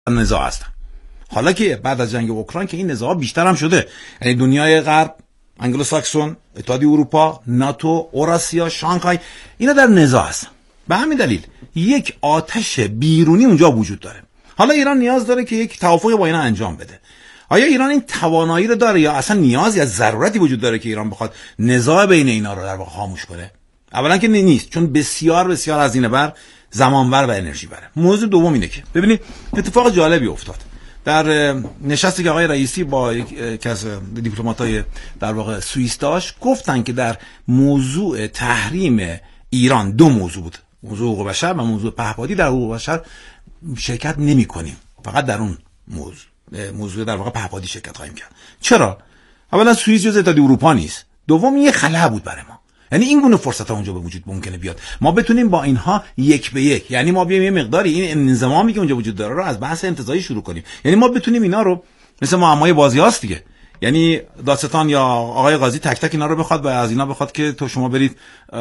نزاع هستن. حالا که بعد از جنگ اوکراین که این نزاع بیشتر هم شده، یعنی دنیای غرب، انگلو ساکسون، اتحادیه اروپا، ناتو، اوراسیا، شانگهای، اینا در نزاع هستن. به همین دلیل یک آتش بیرونی اونجا وجود داره. حالا ایران نیاز داره که یک توافقی با اینا انجام بده. آیا ایران این توانایی رو داره یا اصلا نیازی از ضرورتی وجود داره که ایران بخواد نزاع بین اینا رو در واقع خاموش کنه؟ اولا که نیست، چون بسیار بسیار هزینه بر، زمانبر و انرژی بره. موضوع دوم اینه که ببینید اتفاق جالبی افتاد در نشستی که آقای رئیسی با یکی از دیپلمات‌های در واقع سوئیس داشت. گفتن که در موضوع تحریم ایران دو موضوع بود، موضوع حقوق بشر و موضوع پهپادی. در حقوق بشر شرکت نمی‌کنیم، فقط در اون موضوع در واقع پهپادی شرکت خواهیم کرد. چرا؟ اولا سوئیس جزء اتحادیه اروپا نیست، دوم یه خلأ بود برای ما. یعنی این گونه فرصت‌ها اونجا به وجود ممکنه بیاد، ما بتونیم با اینها یک به یک، یعنی ما بیایم یه مقداری این انضمامی که اونجا وجود داره رو از بحث انتزاعی شروع کنیم. یعنی ما بتونیم اینا رو مثل معمای بازیاست دیگه، یعنی دادستان یا آقای قاضی تک تک اینا رو بخواد و از اینا بخواد که تو شما برید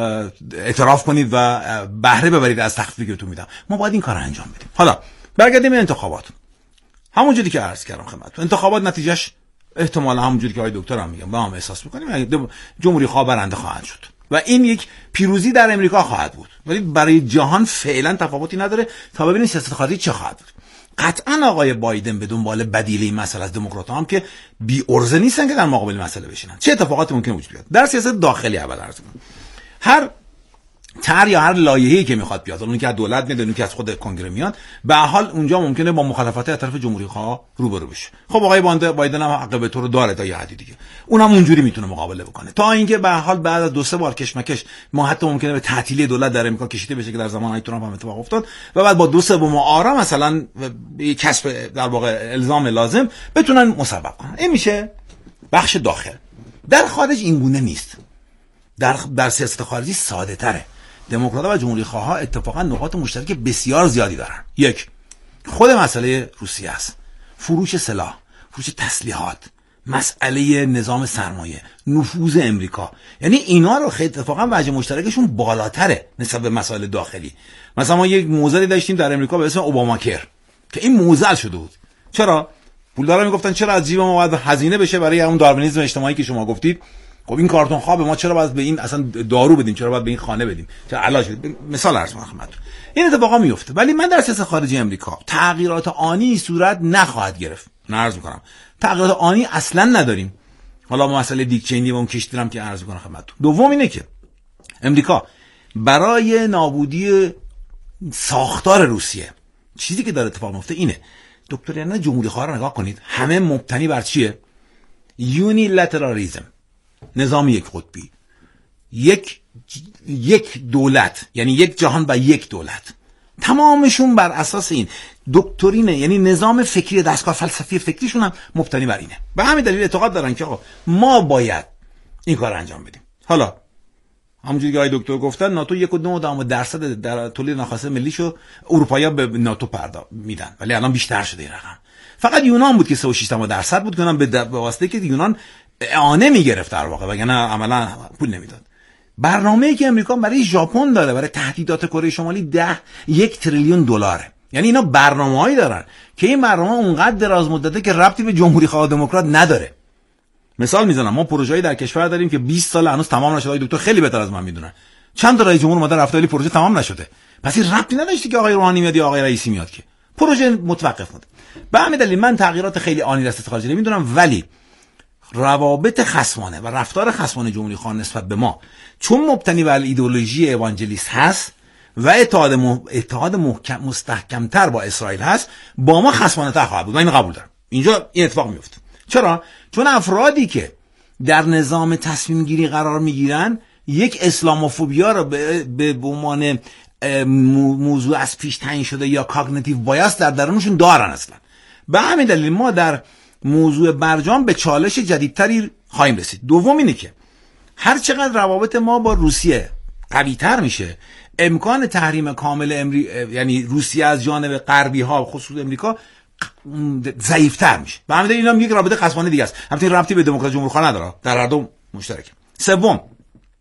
اعتراف کنید و بهره ببرید از تخفیفی که بهتون میدم. ما باید این کارو انجام بدیم. حالا برگردیم به انتخابات. همونجوری که عرض کردم خدمتتون، انتخابات نتیجهش احتمالاً همونجوری که آقای دکتر هم میگن با هم احساس می‌کنیم جمهوری خواه برنده خواهند شد و این یک پیروزی در امریکا خواهد بود، ولی برای جهان فعلا تفاوتی نداره تا ببینیم سیاست خارجی چه خواهد بود. قطعا آقای بایدن به دنبال بدیل این مسئله از دموکرات‌ها هم که بی ارزه نیستن که در مقابل مسئله بشینن. چه اتفاقاتی ممکن وجود بیاد در سیاست داخلی؟ اول عرض کنم هر طرح یا هر لایحه‌ای که میخواد بیاد، اون که از دولت میاد، اون که از خود کنگره میاد، به هر حال اونجا ممکنه با مخالفت از طرف جمهوری خواه روبرو بشه. خب آقای بایدن هم حق وتو رو داره تا یه حدی دیگه، اونم اونجوری میتونه مقابله بکنه، تا اینکه به هر حال بعد از 2-3 بار کشمکش ما حتی ممکنه به تعطیلی دولت در امریکا کشیده بشه که در زمان آقای ترامپ هم اتفاق افتاد و بعد با 2-3 آرام مثلا کسب در واقع الزام لازم بتونن مسبب کنن. این میشه بخش داخل. در خارج این گونه نیست. در سیاست خارجی ساده تره. دموکرات‌ها و جمهوری خواه‌ها اتفاقا نقاط مشترک بسیار زیادی دارن. یک، خود مسئله روسیه است، فروش سلاح، فروش تسلیحات، مسئله نظام سرمایه، نفوذ امریکا. یعنی اینا رو خیلی اتفاقا وجه مشترکشون بالاتره نسبت به مسائل داخلی. مثلا ما یک موزلی داشتیم در امریکا به اسم اوباماکر که این موزل شده بود. چرا؟ پولدارا میگفتن چرا از جیب ما باید هزینه بشه برای اون داروینیسم اجتماعی که شما گفتید؟ خب این کارتون خواب ما چرا باید به این اصلا دارو بدیم، چرا باید به این خانه بدیم، چرا علاج بدیم؟ مثال عرض می‌کنم خدمتتون. این اتفاقا میفته، ولی من در سیاست خارجی امریکا تغییرات آنی صورت نخواهد گرفت. عرض می‌کنم تغییرات آنی اصلا نداریم. حالا مسئله دیک چینی و اون کشتیرم که عرض می‌کنم خدمتتون. دوم اینه که امریکا برای نابودی ساختار روسیه چیزی که داره اتفاق میفته اینه. دکترینا جمهوری خواه رو نگاه کنید، همه مبتنی بر چیه؟ یونیلاترالیسم، نظام یک قطبی، یک دولت، یعنی یک جهان و یک دولت. تمامشون بر اساس این دکترینه، یعنی نظام فکری دستگاه فلسفی فکریشون هم مبتنی بر اینه. به همین دلیل اعتقاد دارن که آقا ما باید این کار انجام بدیم. حالا همونجوری که آقای دکتر گفتن ناتو 1.9% در تولید ناخواسته ملیشو اروپایی‌ها به ناتو میدن، ولی الان بیشتر شده این رقم. فقط یونان بود که 3.6% بود که اونم به واسطه که یونان اعانه میگرفت در واقع، وگرنه عملا پول نمیداد. برنامه‌ای که امریکا برای ژاپن داره برای تهدیدات کره شمالی 1 تریلیون دلاره. یعنی اینا برنامه‌ای دارن که این برنامه اونقدر دراز مدته که ربطی به جمهوری خواه دموکرات نداره. مثال میزنم، ما پروژه‌ای در کشور داریم که 20 سال هنوز تمام نشده. دکتر خیلی بهتر از من میدونن. چند تا رئیس جمهور اومده رفته ولی پروژه تمام نشده. پس این ربطی نداشته که آقای روحانی میاد یا آقای رئیسی میاد، که پروژه متوقف مونده. به همین دلیل من تغییرات خیلی آنی در سیاست خارجی نمیدونم، ولی روابط خصمانه و رفتار خصمانه جمهوری خواه نسبت به ما چون مبتنی بر ایدئولوژی اوانجلیست هست و اتحاد مستحکمتر با اسرائیل هست، با ما خصمانه تر خواهد بود. من اینو قبول دارم. اینجا این اتفاق میفته. چرا؟ چون افرادی که در نظام تصمیم گیری قرار میگیرن یک اسلاموفوبیا رو به عنوان موضوع از پیش تعیین شده یا کاگنیتیو بایاس در درونشون دارن اصلا. به همین دلیل ما در موضوع برجام به چالش جدیدتری خواهیم رسید. دوم اینه که هر چقدر روابط ما با روسیه قوی‌تر میشه، امکان تحریم کامل یعنی روسیه از جانب غربی ها خصوص امریکا ضعیف‌تر میشه. به همین دلیل اینم یک رابطه خصمانه دیگه است. البته ربطی به دموکراسی جمهوری خواه نداره، در هر دو مشترکه. سوم،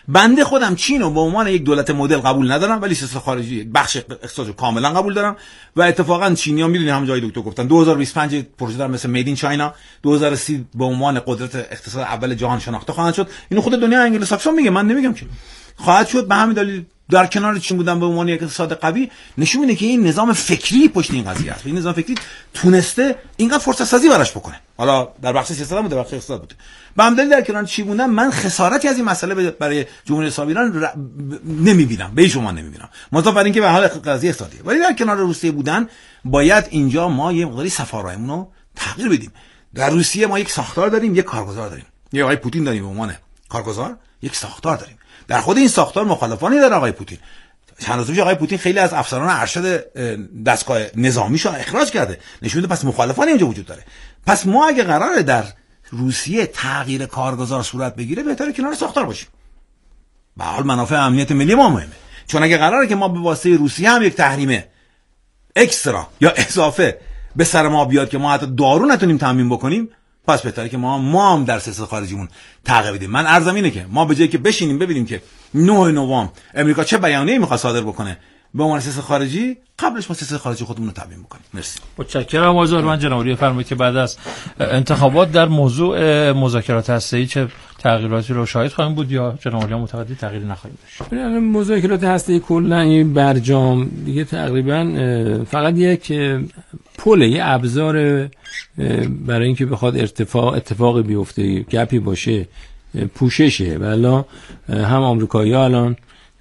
بنده خودم چین رو به عنوان یک دولت مدل قبول ندارم، ولی سیاست خارجی بخش اقتصادی کاملا قبول دارم. و اتفاقا چینی‌ها میدونی هم جای دکتر گفتن 2025 پروژه دارن مثل میدین چاینا، 2030 به عنوان قدرت اقتصاد اول جهان شناخته خواهند شد. اینو خود دنیا انگلوساکسون میگه، من نمیگم که خواهد شد. به همین دلیل در کنار چین بودن به عنوان یک اقتصاد قوی نشون میده که این نظام فکری پشت این قضیه است. این نظام فکری تونسته اینقدر فرصت سازی براش بکنه. حالا در بخش سیاست بود، در بخش اقتصاد بود. به همین دلیل در کنار چین بودن من خسارتی از این مسئله برای جمهوری اسلامی ایران نمیبینم، به شما نمیبینم. مضافاً اینکه به حال قضیه اقتصادیه. ولی در کنار روسیه بودن باید اینجا ما یه مقداری سفارهایمون رو تغییر بدیم. در روسیه ما یک ساختار داریم، یک کارگزار داریم. یه آقای پوتین داریم به عنوان کارگزار، یک ساختار داریم. در خود این ساختار مخالفانی داره آقای پوتین. چند روز پیش آقای پوتین خیلی از افسران ارشد دستگاه نظامیشو اخراج کرده. نشون میده پس مخالفانی اینجا وجود داره. پس ما اگه قراره در روسیه تغییر کارگزار صورت بگیره بهتره کنار ساختار باشیم. به حال منافع امنیت ملی ما مهمه. چون اگه قراره که ما به واسطه روسیه هم یک تحریم اکسترا یا اضافه به سر ما بیاد که ما حتی دارو نتونیم تامین بکنیم، پس بهتره که ما هم در سیاست خارجیمون تغییر بدیم. من عرضم اینه که ما به جای که بشینیم ببینیم که 9 نوامبر امریکا چه بیانیه‌ای می‌خواد صادر بکنه به عنوان سیاست خارجی، قبلش ما سیاست خارجی خودمون رو تبیین بکنیم. مرسی. متشکرم. من جناب علی فرمایید که بعد از انتخابات در موضوع مذاکرات هسته‌ای چه تغییراتی رو شاهد خواهیم بود یا جناب علی معتقدی تغییری نخواهیم داشت؟ مذاکرات هسته‌ای کلا این برجام دیگه تقریبا فقط یک پله، یه ابزار برای اینکه بخواد اتفاقی بیفته، گپی باشه، پوششه. والا هم آمریکایی‌ها الان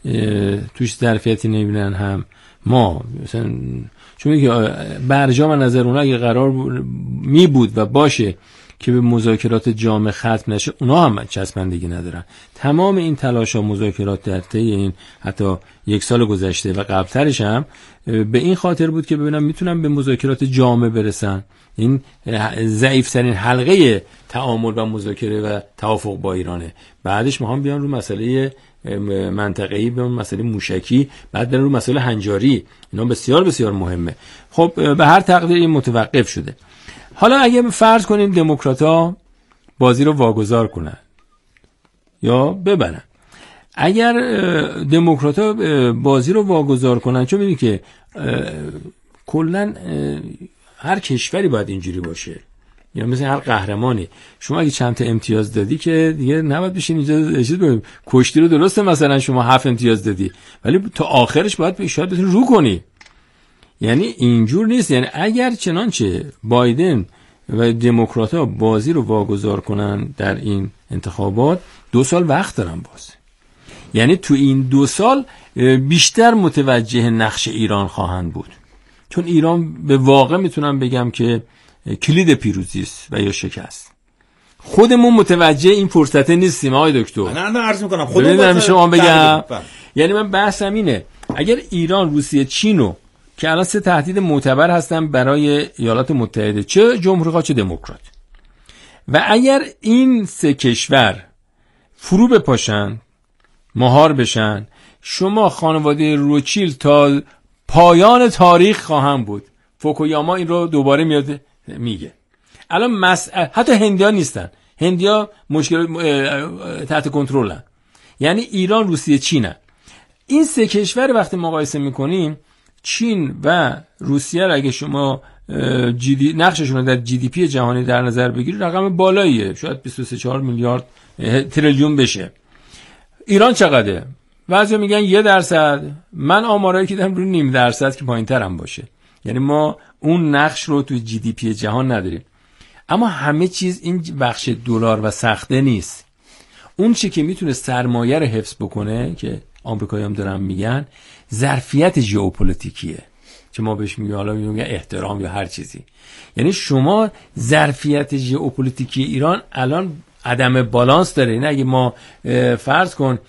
توش ظرفیتی نمیبینن، هم ما مثلا، چون که برجام از نظر اونها اگه قرار می بود و باشه که به مذاکرات جامع ختم نشه، اونا هم چسبندگی ندارن. تمام این تلاش‌ها مذاکرات در طی این حتی 1 سال گذشته و قبل‌ترش هم به این خاطر بود که ببینم میتونن به مذاکرات جامع برسن. این ضعیف‌ترین حلقه تعامل و مذاکره و توافق با ایرانه. بعدش میخوام بیان رو مسئله منطقه‌ای، به مسئله موشکی، بعد برن رو مسئله هنجاری. اینا بسیار بسیار مهمه. خب به هر تقدیر این متوقف شده. حالا اگه فرض کنیم دموکرات‌ها بازی رو واگذار کنن یا ببرن، اگر دموکرات‌ها بازی رو واگذار کنن، چون می‌بینی که کلاً هر کشوری باید اینجوری باشه، یا مثل هر قهرمانی شما اگه چند تا امتیاز دادی که دیگه نباید بشین اینجا چیز بگیم کشتی رو. درسته مثلا شما 7 امتیاز دادی، ولی تا آخرش باید به اشاره بتونی رو کنی. یعنی اینجور نیست. یعنی اگر چنانچه بایدن و دموکرات‌ها بازی رو واگذار کنن در این انتخابات، 2 سال وقت دارن باز. یعنی تو این 2 سال بیشتر متوجه نقش ایران خواهند بود، چون ایران به واقع میتونم بگم که کلید پیروزی است و یا شکست. خودمون متوجه این فرصت نیستیم آقای دکتر. نه عرض میکنم خودمون شما بگم. یعنی من بحثم اینه، اگر ایران، روسیه، چینو که الان 3 تهدید معتبر هستن برای ایالات متحده، چه جمهوری‌خواه چه دموکرات، و اگر این 3 کشور فرو بپاشن، مهار بشن، شما خانواده روچیل تا پایان تاریخ خواهم بود. فوکویاما این رو دوباره میاد میگه. الان حتی هندیا نیستن، هندیا مشکل تحت کنترلن. یعنی ایران، روسیه، چینن. این 3 کشور وقتی مقایسه میکنیم، چین و روسیه را اگه شما نقششون رو در جی دی پی جهانی در نظر بگیرید، رقم بالاییه، شاید 23-4 میلیارد تریلیون بشه. ایران چقدره؟ بعضی میگن 1%، من آمارایی که دارم رو 0.5% که پایین‌تر هم باشه. یعنی ما اون نقش رو توی جی دی پی جهان نداریم. اما همه چیز این بخش دلار و سخته نیست. اون چی که میتونه سرمایه رو حفظ بکنه که آمریکایی‌ها هم دارن میگن، ظرفیت ژئوپلیتیکیه که ما بهش میگیم، حالا میگیم احترام یا هر چیزی. یعنی شما ظرفیت ژئوپلیتیکی ایران الان عدم بالانس داره. این اگه ما فرض کن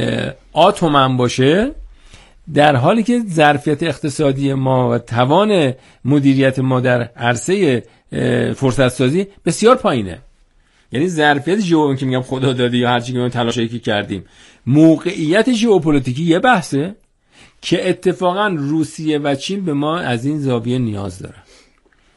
آتومن باشه، در حالی که ظرفیت اقتصادی ما و توان مدیریت ما در عرصه فرصت سازی بسیار پایینه. یعنی ظرفیت که میگم خدا داده یا هر چیزی که ما تلاشی که کردیم، موقعیت ژئوپلیتیکی یه بحثه که اتفاقا روسیه و چین به ما از این زاویه نیاز دارن.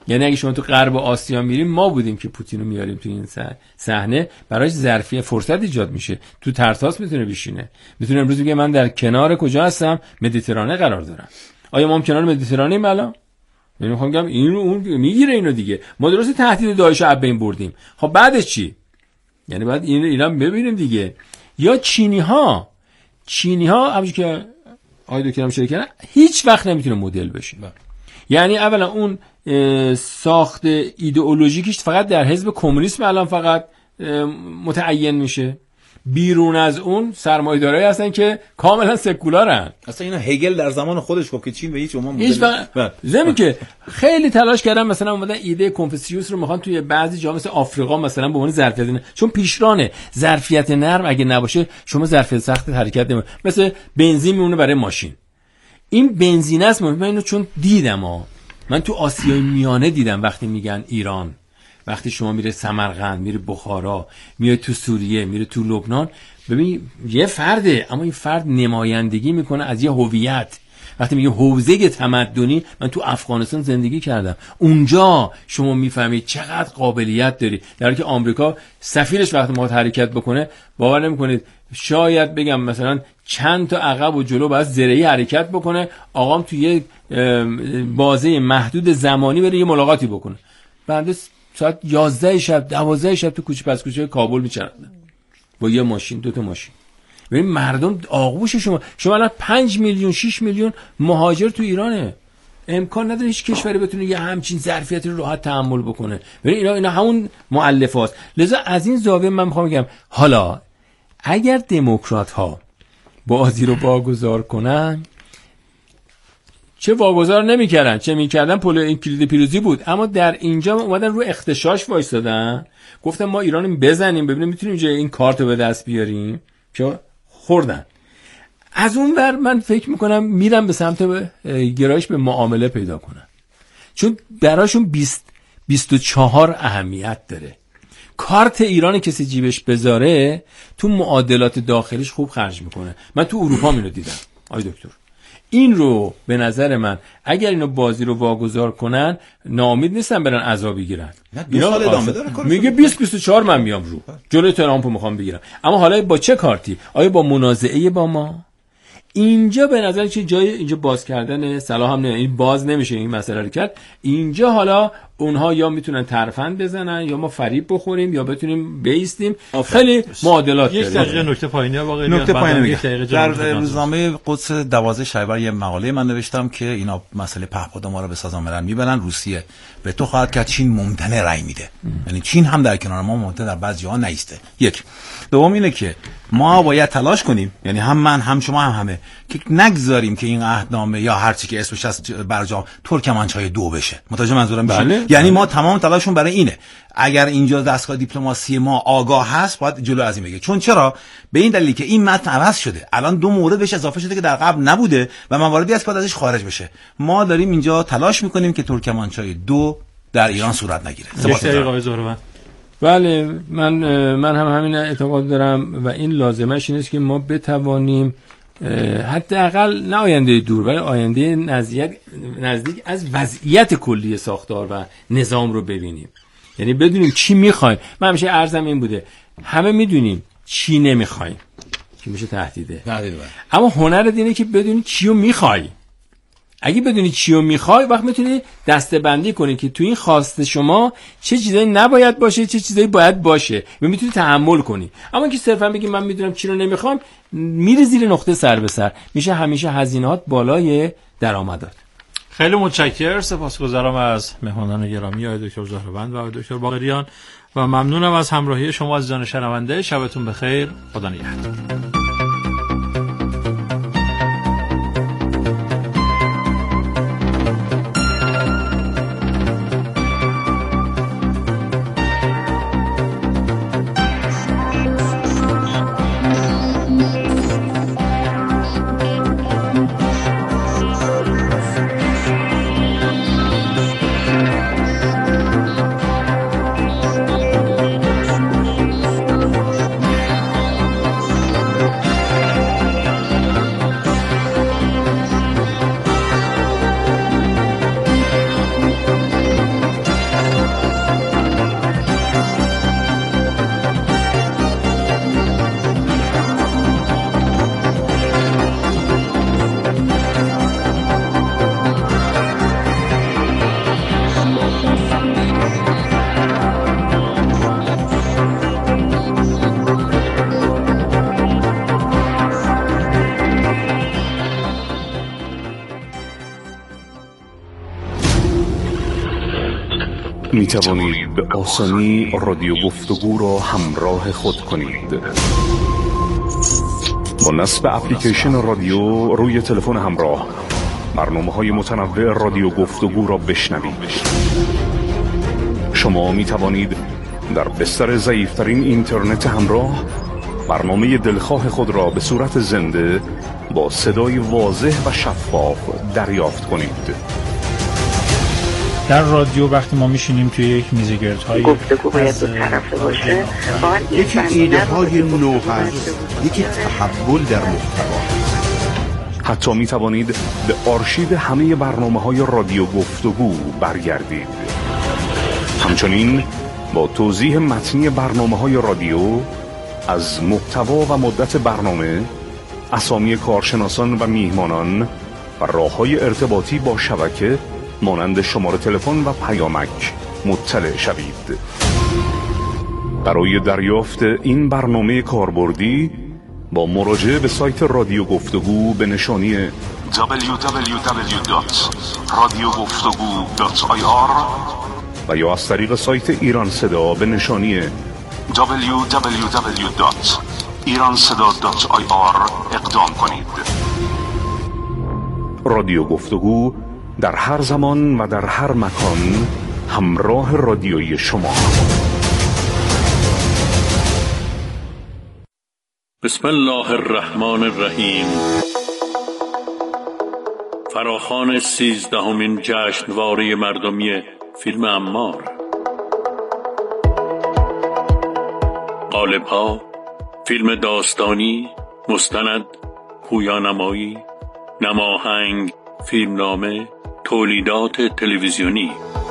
یعنی اگه شما تو غرب آسیا میریم، ما بودیم که پوتین رو میاریم تو این صحنه، براش ظرفیت فرصت ایجاد میشه، تو ترتاس میتونه بشینه، میتونه امروز بگه من در کنار کجا هستم، مدیترانه قرار دارم. آیا ما هم کنار مدیترانه ایم الان؟ یعنی میخوام بگم این اون میگیره اینو دیگه. ما درست تهدید داعش رو بین بردیم، خب بعدش چی؟ یعنی بعد اینا ببینیم دیگه. یا چینی ها همونجوری که آقای دکترم اشاره کردن هیچ وقت نمیتونه مدل بشه. یعنی اولا اون ساخت ایدئولوژیکش فقط در حزب کمونیسم الان فقط متعین میشه، بیرون از اون سرمایه‌دارایی هستن که کاملا سکولارن. اصلا اینا هگل در زمان خودش گفت که چین به هیچ عنوان زمین که خیلی تلاش کردن، مثلا اومدن ایده کنفوسیوس رو میخوان توی بعضی جاها مثل آفریقا مثلا به عنوان ظرفیت نرم، چون پیشرانه ظرفیت نرم اگه نباشه شما ظرفیت سخت حرکت نمی‌کنی. مثل بنزین میمونه برای ماشین، این بنزین است. من اینو چون دیدم من تو آسیای میانه دیدم وقتی میگن ایران، وقتی شما میره سمرقند، میره بخارا، میره تو سوریه، میره تو لبنان، ببین یه فرده، اما این فرد نمایندگی میکنه از یه هویت. وقتی میگه حوزه تمدنی، من تو افغانستان زندگی کردم، اونجا شما میفهمید چقدر قابلیت داری. در حالی که آمریکا سفیرش وقتی ما حرکت بکنه، باور نمیکنید شاید بگم مثلا چند تا عقب و جلو باید زرهی حرکت بکنه، آقام تو یه بازه محدود زمانی بره یه ملاقاتی بکنه. بنده ساعت 11 شب 12 شب تو کوچه پس کوچه کابل میچرخیدم با یه ماشین، 2 تا ماشین. ببین مردم آغوش شما الان 5 میلیون 6 میلیون مهاجر تو ایرانه، امکان نداره هیچ کشوری بتونه یه همچین ظرفیتی رو راحت تحمل بکنه. ببین اینا همون مؤلفات. لذا از این زاویه من میخوام بگم حالا اگر دموکرات ها بازی رو واگذار کنن، چه واگذار نمی‌کردن چه می‌کردن این کلید پیروزی بود، اما در اینجا اومدن رو اختشاش وایسادن، گفتن ما ایرانو بزنیم ببینیم میتونیم اینجا این کارتو به دست بیاریم، که خوردن. از اون ور من فکر میکنم میرم به سمت گرایش به معامله پیدا کنن، چون براشون 24 اهمیت داره. کارت ایران کسی جیبش بذاره تو معادلات داخلیش خوب خرج میکنه. من تو اروپا اینو دیدم آی دکتر. این رو به نظر من اگر اینو بازی رو واگذار کنن ناامید نیستن برن عذاب بگیرن. میگه 20-24 من میام رو جلوی ترامپو میخوام بگیرم. اما حالا با چه کارتی؟ آیا با منازعه با ما؟ اینجا به نظر چه جای اینجا باز کردن صلاح هم نه، این باز نمیشه این مسئله رو کرد. اینجا حالا اونها یا میتونن ترفند بزنن یا ما فریب بخوریم یا بتونیم بیستیم. خیلی معادلات داره. یک دقیقه نکته پایینی واقعا نکته پایینی در روزنامه قدس 12 شهریور یه مقاله من نوشتم که اینا مسئله پهپاد ما رو به سازمان ملل میبرن، روسیه به تو خواهد که چین ممتنع رأی میده، یعنی چین هم در کنار ما ممتنع در بعضی جاها نیسته. یک دوم اینه که ما باید تلاش کنیم، یعنی هم من هم شما هم همه، که نگذاریم که این عهدنامه یا هر چی که اسمش از برجام ترکمنچای 2 بشه. متوجه منظورم میشید؟ بله. یعنی ما تمام تلاشمون برای اینه. اگر اینجا دستگاه دیپلماسی ما آگاه هست باید جلو از این بگیره. چون چرا؟ به این دلیل که این متن عوض شده، الان 2 مورد بهش اضافه شده که در قبل نبوده و مواردی از بعد ازش خارج بشه. ما داریم اینجا تلاش میکنیم که ترکمنچای 2 در ایران صورت نگیره. بله من هم همین اعتقاد دارم و این لازمش اینه که ما بتوانیم حداقل نه آینده دور ولی آینده نزدیک از وضعیت کلی ساختار و نظام رو ببینیم، یعنی بدونیم چی میخوایم. من همیشه عرضم این بوده همه میدونیم چی نمیخوایم که میشه تهدیده، اما هنر اینه که بدونی چی رو میخوای. اگه بدونی چی رو میخوای وقت میتونی دسته‌بندی کنی که تو این خواسته شما چه چیزایی نباید باشه چه چیزایی باید باشه و میتونی تحمل کنی. اما که صرفا بگی من میدونم چی رو نمیخوام، میره زیر نقطه سر به سر، میشه همیشه هزینه‌هات بالای درآمدات. خیلی متشکرم، سپاسگزارم از مهمانان گرامی آقای دکتر زهروند و آقای دکتر باقریان و ممنونم از همراهی شما عزیزان شنونده. شبتون بخیر، خدا نگهدار. می توانید به آسانی رادیو گفتگو را همراه خود کنید. با نصب اپلیکیشن رادیو روی تلفن همراه برنامه‌های متنوع رادیو گفتگو را بشنوید. شما می توانید در بستر ضعیف‌ترین اینترنت همراه برنامه دلخواه خود را به صورت زنده با صدای واضح و شفاف دریافت کنید. در رادیو وقتی ما میشینیم توی یک میزگردهای گفتگو باید دو طرفه باشه، یکی ایده های نو هست، یکی تحول در محتوا. حتی می توانید به آرشیو همه برنامه‌های رادیو گفتگو برگردید. همچنین با توضیح متنی برنامه‌های رادیو از محتوا و مدت برنامه، اسامی کارشناسان و میهمانان و راه‌های ارتباطی با شبکه مانند شماره تلفن و پیامک مطلع شوید. برای دریافت این برنامه کاربردی با مراجعه به سایت رادیو گفتگو به نشانی www.radiogoftogu.ir و یا از طریق سایت ایران صدا به نشانی www.iranseda.ir اقدام کنید. رادیو گفتگو در هر زمان و در هر مکان همراه رادیویی شما. بسم الله الرحمن الرحیم. فراخوان 13مین جشنواره مردمی فیلم عمار. قالب‌ها: فیلم داستانی، مستند، پویانمایی، نماهنگ، فیلمنامه، تولیدات تلویزیونی.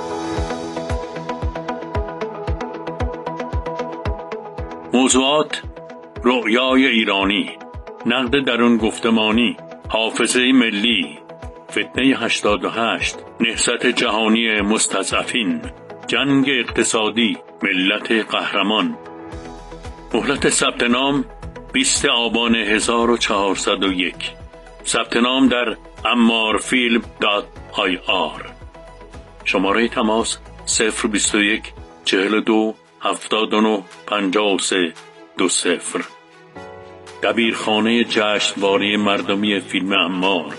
موضوعات: رؤیای ایرانی، نقد درون گفتمانی، حافظه ملی، فتنه 88، نهضت جهانی مستضعفین، جنگ اقتصادی، ملت قهرمان. مهلت ثبت نام 20 آبان 1401. ثبت نام در ammarfilm.ir. شماره تماس 021 42 79 53 20. دبیرخانه جشنواره مردمی فیلم عمار.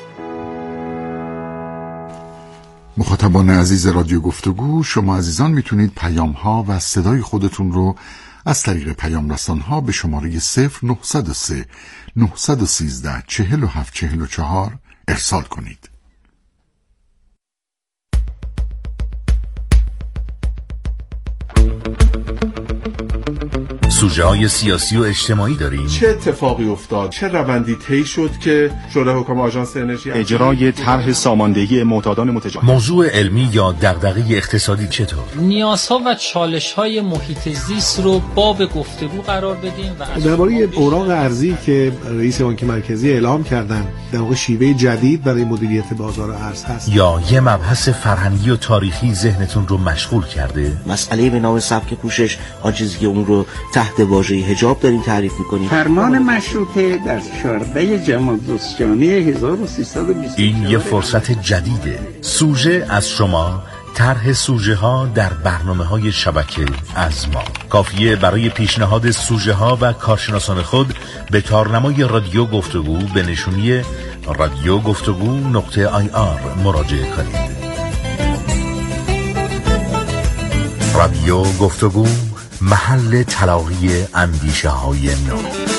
مخاطبان عزیز رادیو گفتگو، شما عزیزان میتونید پیام ها و صدای خودتون رو از طریق پیام رسان ها به شماره 0903 913 4744 ارسال کنید. سوژه‌های سیاسی و اجتماعی داریم. چه اتفاقی افتاد؟ چه روندی طی شد که شورای حکام آژانس انرژی اجرای طرح ساماندهی معتادان متجاوز؟ موضوع علمی یا دغدغه اقتصادی چطور؟ نیازها و چالش‌های محیط زیست رو باب گفتگو قرار بدیم و درباره اوراق ارزی که رئیس بانک مرکزی اعلام کردن در واقع شیوه جدید برای مدیریت بازار ارز هست. یا یه مبحث فرهنگی و تاریخی ذهنتون رو مشغول کرده؟ مسئله به نام سبک پوشش، آن چیزی که اون رو تحت واژه حجاب داریم تعریف می‌کنیم. فرمان مشروطه در 14 جمادی 1320. این یه فرصت جدیده. سوژه از شما، طرح سوژه ها در برنامه‌های شبکه از ما. کافیه برای پیشنهاد سوژه ها و کارشناسان خود به تارنمای رادیو گفتگو به نشونی radiogoftogu.ir مراجعه کنید. رادیو گفتگو، محل تلاقی اندیشه های نو.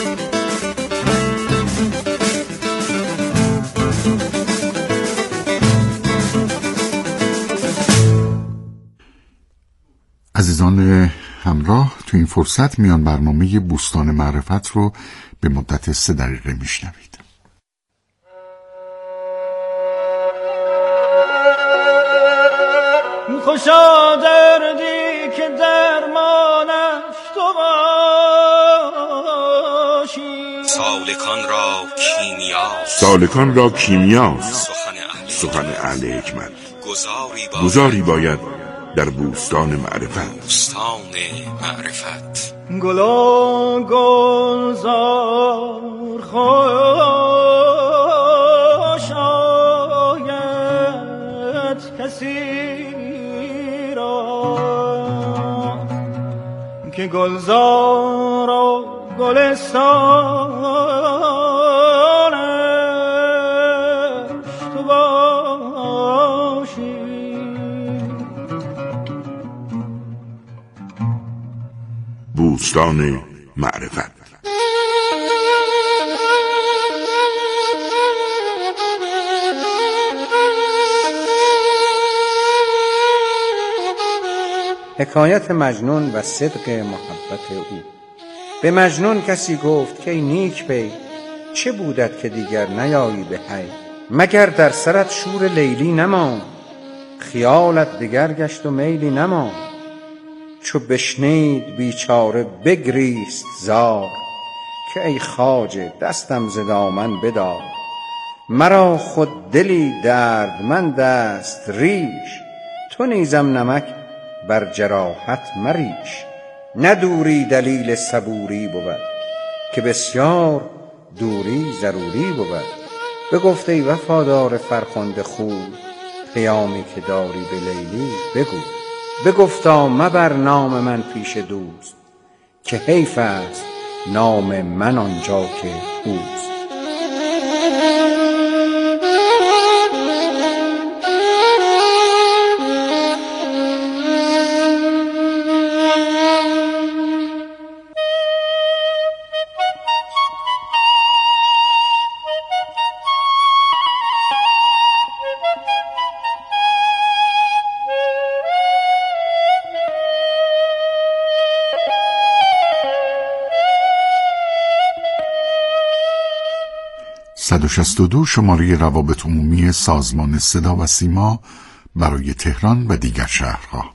عزیزان همراه، تو این فرصت میان برنامه بوستان معرفت رو به مدت 3 دقیقه میشنوید. خوشا دردی که درمانش تو باشی. سالکان را کیمیاست. سخن اهل حکمت. گذاری باید در بوستان معرفت. بوستان معرفت. گلا گلزار خوش آید کسی را که گلزار و گلستانش تو باشی. بوستان معرفت. حکایت مجنون و صدق محبت او. به مجنون کسی گفت که ای نیک پی، چه بودت که دیگر نیایی به حی؟ مگر در سرت شور لیلی نماند، خیالت دگر گشت و میلی نماند؟ چو بشنید بیچاره بگریست زار، که ای خواجه دستم ز دامن بدار. مرا خود دلی دردمند است ریش، تو نیزم نمک بر جراحت مریش. نه دوری دلیل صبوری بود، که بسیار دوری ضروری بود. بگفت ای وفادار فرخنده خوی، پیامی که داری به لیلی بگو. بگفتا مبر نام من پیش دوست، که حیف است نام من آنجا که اوست. شماره روابط عمومی سازمان صدا و سیما برای تهران و دیگر شهرها.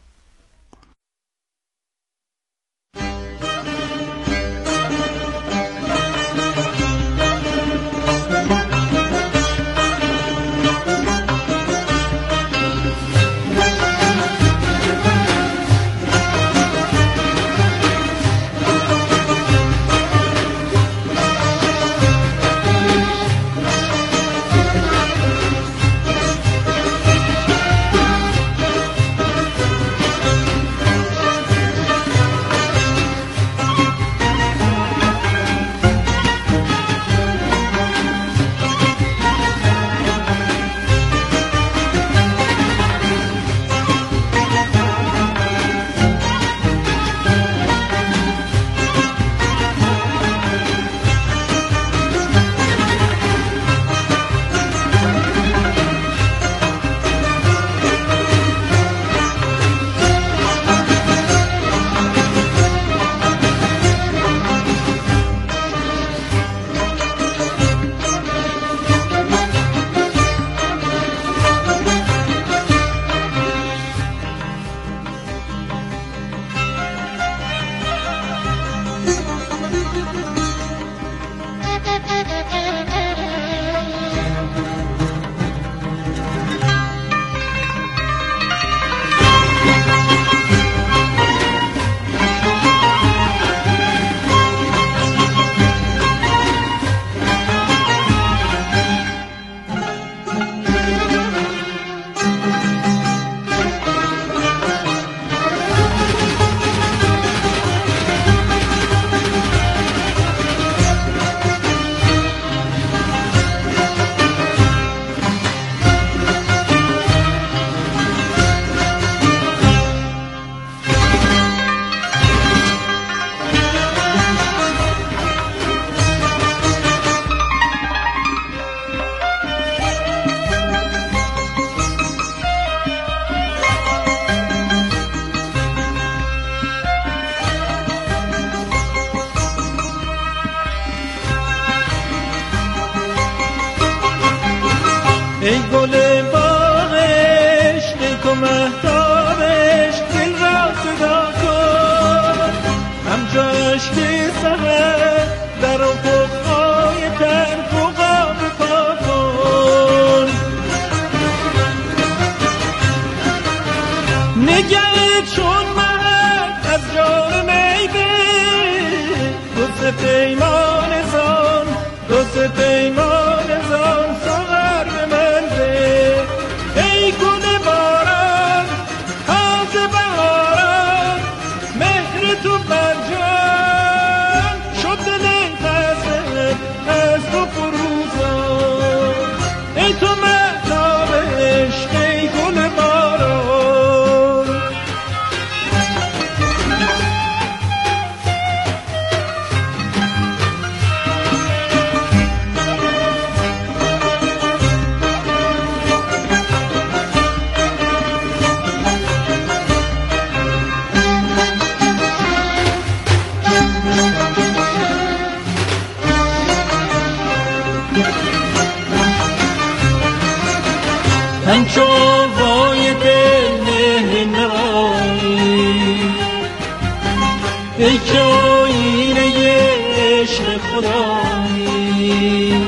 ای که آینه عشق خدایی.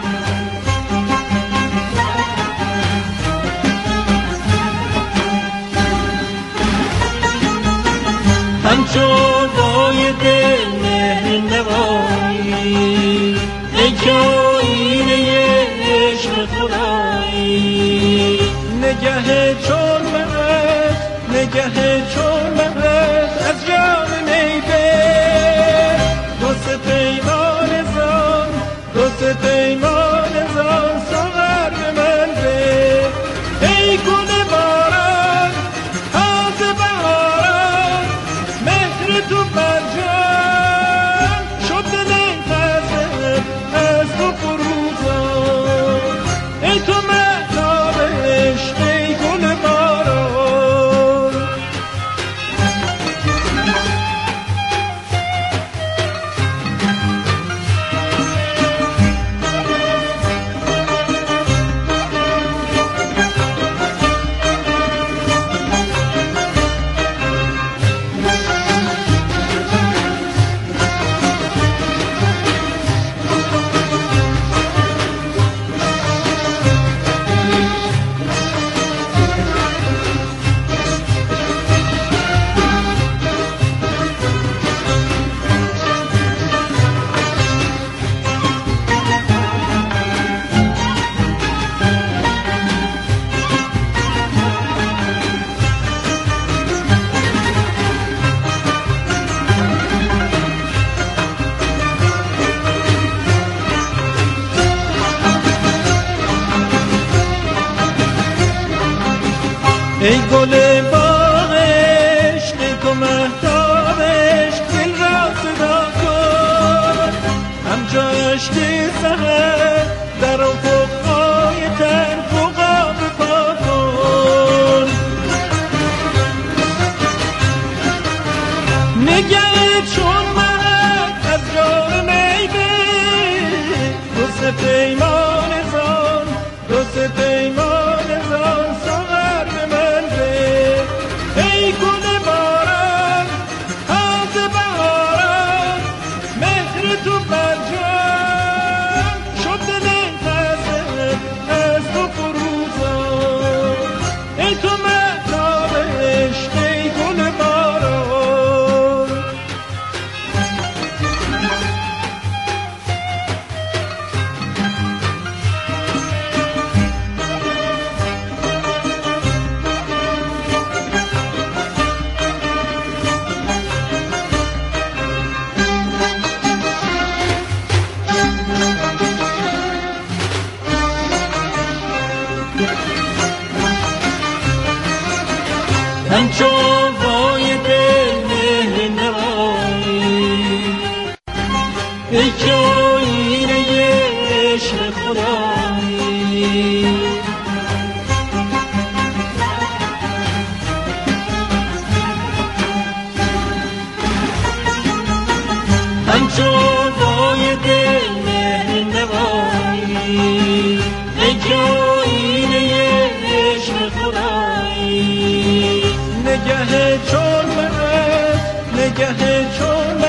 همچون بای دل مهر نوایی، ای که آینه عشق خدایی. نگه چون مهد، نگه چون مهد از جام میبه، دوست پیمان زان، دوست پیمان زان ساغر به من به. ای گل باران تازه بهاران، مهر تو بر جان شد دل تازه از تو فروزان. ای تو مهتاب عشق، ای گل باران. ای گل باغ عشق، ای تو مهتاب عشق، دل را صدا کن. همچو عشق سحر در افقهای تن فوقا بپا کن. نگه چون مهد از جام میبه، دوست پیمان زان، دوست پیمان زان ساغر به من به. ای گل باران تازه بهاران، مهر تو بر جان شد دل تازه از تو فروزان. ای تو مهتاب عشق، ای گل باران. همچون بای دل مهر نوایی، ای که آینه عشق خدایی. همچون بای دل مهر نوایی، ای که آینه عشق خدایی. نگه چون مهد، نگه چون